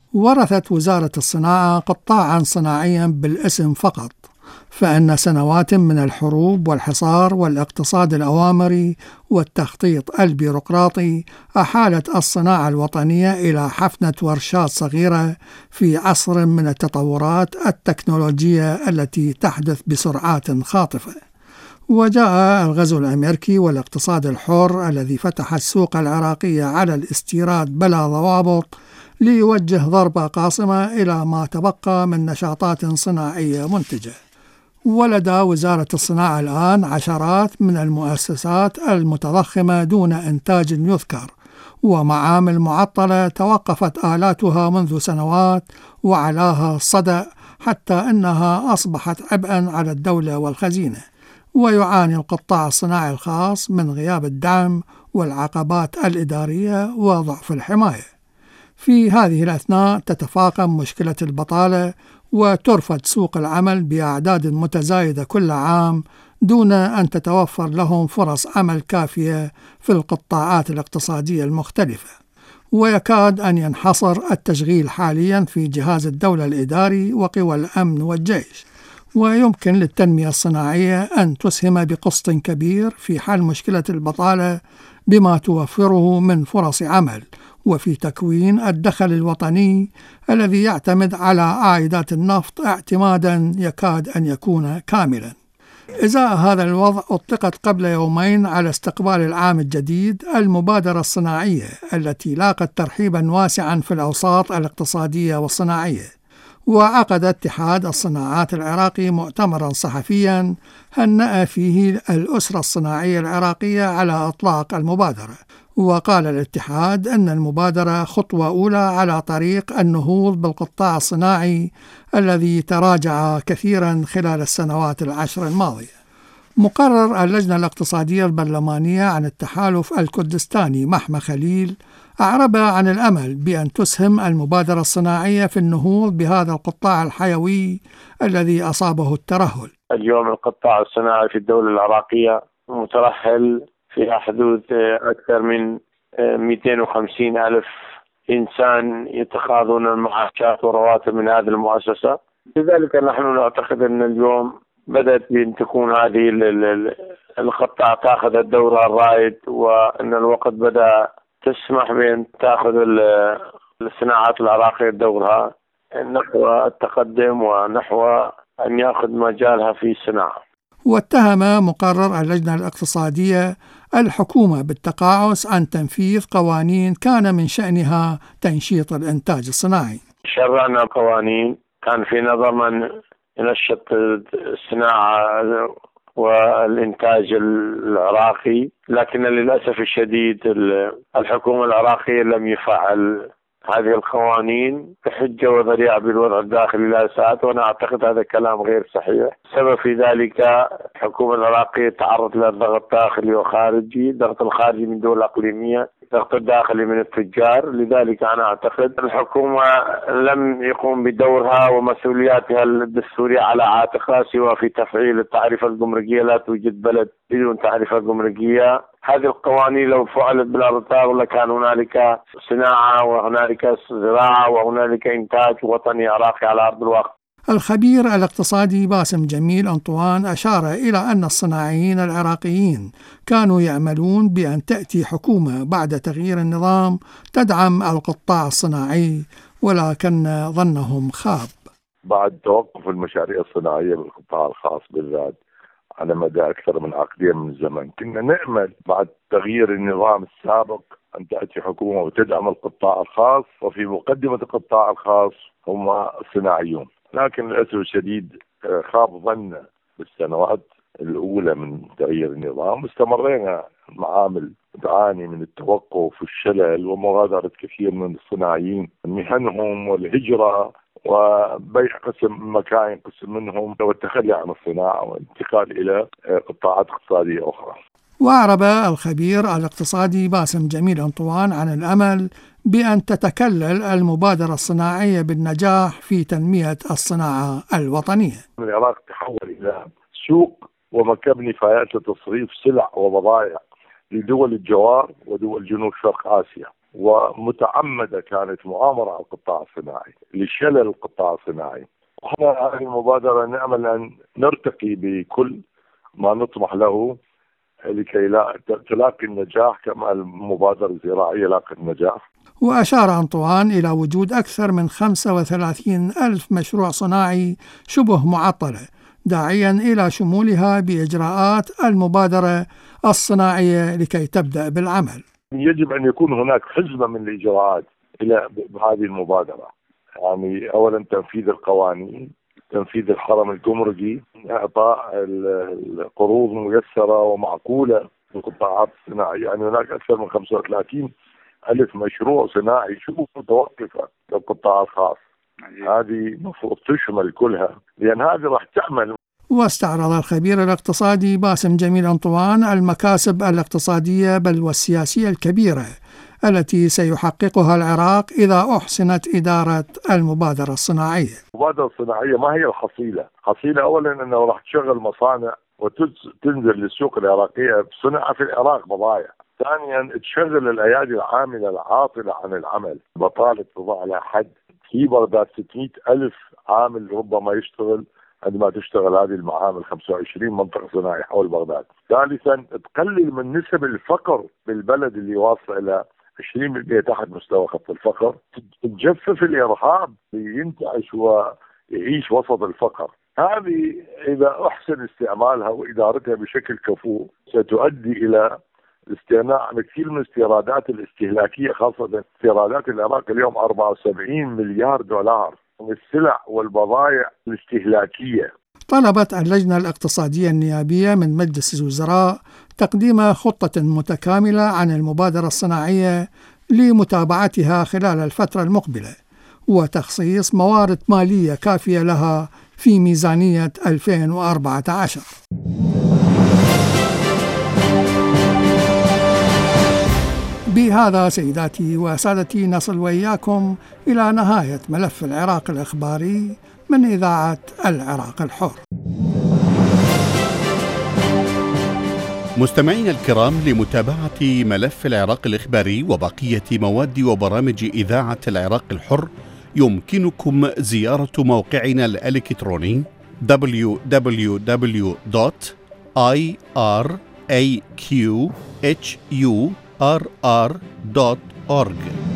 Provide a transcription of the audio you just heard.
ورثت وزارة الصناعة قطاعا صناعيا بالاسم فقط، فإن سنوات من الحروب والحصار والاقتصاد الأوامري والتخطيط البيروقراطي أحالت الصناعة الوطنية إلى حفنة ورشات صغيرة في عصر من التطورات التكنولوجية التي تحدث بسرعات خاطفة. وجاء الغزو الأمريكي والاقتصاد الحر الذي فتح السوق العراقية على الاستيراد بلا ضوابط ليوجه ضربة قاصمة إلى ما تبقى من نشاطات صناعية منتجة. ولدى وزارة الصناعة الآن عشرات من المؤسسات المتضخمة دون إنتاج يذكر، ومعامل معطلة توقفت آلاتها منذ سنوات وعلاها الصدأ، حتى أنها أصبحت عبئا على الدولة والخزينة. ويعاني القطاع الصناعي الخاص من غياب الدعم والعقبات الإدارية وضعف الحماية. في هذه الأثناء تتفاقم مشكلة البطالة، وترفض سوق العمل بأعداد متزايدة كل عام دون أن تتوفر لهم فرص عمل كافية في القطاعات الاقتصادية المختلفة. ويكاد أن ينحصر التشغيل حاليا في جهاز الدولة الإداري وقوى الأمن والجيش. ويمكن للتنمية الصناعية أن تسهم بقسط كبير في حل مشكلة البطالة بما توفره من فرص عمل، وفي تكوين الدخل الوطني الذي يعتمد على عائدات النفط اعتمادا يكاد أن يكون كاملا. إزاء هذا الوضع أطلقت قبل يومين على استقبال العام الجديد المبادرة الصناعية التي لاقت ترحيبا واسعا في الأوساط الاقتصادية والصناعية. وعقد اتحاد الصناعات العراقي مؤتمرا صحفيا هنأ فيه الأسرة الصناعية العراقية على إطلاق المبادرة. وقال الاتحاد أن المبادرة خطوة أولى على طريق النهوض بالقطاع الصناعي الذي تراجع كثيرا خلال السنوات العشر الماضية. مقرر اللجنة الاقتصادية البرلمانية عن التحالف الكردستاني محمى خليل أعرب عن الأمل بأن تسهم المبادرة الصناعية في النهوض بهذا القطاع الحيوي الذي أصابه الترهل. اليوم القطاع الصناعي في الدولة العراقية مترهل في حدود أكثر من 250 ألف إنسان يتقاضون المعاشات والرواتب من هذه المؤسسة. لذلك نحن نعتقد أن اليوم بدأت بأن تكون هذه القطاع تأخذ الدور الرائد، وأن الوقت بدأ تسمح بأن تأخذ الصناعات العراقية دورها نحو التقدم ونحو أن يأخذ مجالها في الصناعة. واتهم مقرر اللجنة الاقتصادية الحكومة بالتقاعس عن تنفيذ قوانين كان من شأنها تنشيط الإنتاج الصناعي. شرعنا قوانين كان في نظر من ينشط الصناعة والإنتاج العراقي، لكن للأسف الشديد الحكومة العراقية لم يفعل هذه القوانين بحجة وذريعة بالوضع الداخلي لا ساعات، وأنا أعتقد هذا كلام غير صحيح. السبب في ذلك الحكومة العراقية تعرض للضغط داخلي وخارجي، الضغط الخارجي من دول إقليمية، الضغط الداخلي من التجار. لذلك أنا أعتقد الحكومة لم يقوم بدورها ومسؤولياتها الدستورية على عاتقها سوى في تفعيل التعرفة الجمركية. لا توجد بلد بدون تعرفة جمركية. هذه القوانين لو فعلت بالأرض لكان هنالك صناعة وهنالك زراعة وهنالك إنتاج وطني عراقي على أرض الواقع. الخبير الاقتصادي باسم جميل أنطوان أشار إلى أن الصناعيين العراقيين كانوا يعملون بأن تأتي حكومة بعد تغيير النظام تدعم القطاع الصناعي، ولكن ظنهم خاب. بعد توقف المشاريع الصناعية بالقطاع الخاص بالذات على مدى أكثر من عقدين من الزمن، كنا نأمل بعد تغيير النظام السابق أن تأتي حكومة وتدعم القطاع الخاص، وفي مقدمة القطاع الخاص هم الصناعيون. لكن للأسف الشديد خاب ظننا بالسنوات الأولى من تغيير النظام، واستمرينا المعامل تعاني من التوقف والشلل ومغادرة كثير من الصناعيين مهنهم والهجرة وبيع قسم مكاين قسم منهم والتخلي عن الصناعة والانتقال إلى قطاعات اقتصادية أخرى. وأعرب الخبير الاقتصادي باسم جميل أنطوان عن الأمل بأن تتكلل المبادرة الصناعية بالنجاح في تنمية الصناعة الوطنية. العراق تحول إلى سوق ومكب نفايات لتصريف سلع وبضائع لدول الجوار ودول جنوب شرق آسيا، ومتعمدة كانت مؤامرة على القطاع الصناعي لشلل القطاع الصناعي. وإحنا هذه المبادرة نأمل أن نرتقي بكل ما نطمح له لكي لا تلاقي النجاح كما المبادرة الزراعية لاقت النجاح. وأشار أنطوان إلى وجود أكثر من 35,000 مشروع صناعي شبه معطلة، داعيا إلى شمولها بإجراءات المبادرة الصناعية لكي تبدأ بالعمل. يجب أن يكون هناك حزمة من الإجراءات إلى هذه المبادرة، يعني أولا تنفيذ القوانين، تنفيذ الحرم الجمركي، إعطاء القروض ميسرة ومعقولة للقطاعات الصناعية. يعني هناك أكثر من 35,000 مشروع صناعي شبه متوقفة للقطاع الخاص. هذه مفروض تشمل كلها، لأن هذه راح تعمل. واستعرض الخبير الاقتصادي باسم جميل أنطوان المكاسب الاقتصادية بل والسياسية الكبيرة التي سيحققها العراق إذا أحسنت إدارة المبادرة الصناعية. المبادرة الصناعية ما هي الحصيلة؟ حصيلة أولا أنه راح تشغل مصانع وتنزل للسوق العراقية بصناعة في العراق بضائع. ثانيا تشغل الأيادي العاملة العاطلة عن العمل، بطالة تضع على حد. في بغداد 600,000 عامل ربما يشتغل عندما تشتغل هذه المعامل 25 منطقة صناعية حول بغداد. ثالثا تقلل من نسب الفقر بالبلد اللي واصل إلى 20% تحت مستوى خط الفقر، تجفف الإرهاب لينتعش ويعيش وسط الفقر. هذه إذا أحسن استعمالها وإدارتها بشكل كفؤ ستؤدي إلى استغناء عن كثير من الاستيرادات الاستهلاكية، خاصة استيرادات العراق اليوم 74 مليار دولار من السلع والبضائع الاستهلاكية. طلبت اللجنة الاقتصادية النيابية من مجلس الوزراء تقديم خطة متكاملة عن المبادرة الصناعية لمتابعتها خلال الفترة المقبلة، وتخصيص موارد مالية كافية لها في ميزانية 2014. بهذا سيداتي وسادتي نصل وإياكم إلى نهاية ملف العراق الإخباري من إذاعة العراق الحر. مستمعينا الكرام، لمتابعة ملف العراق الإخباري وبقية مواد وبرامج إذاعة العراق الحر يمكنكم زيارة موقعنا الإلكتروني www.iraqhur.org.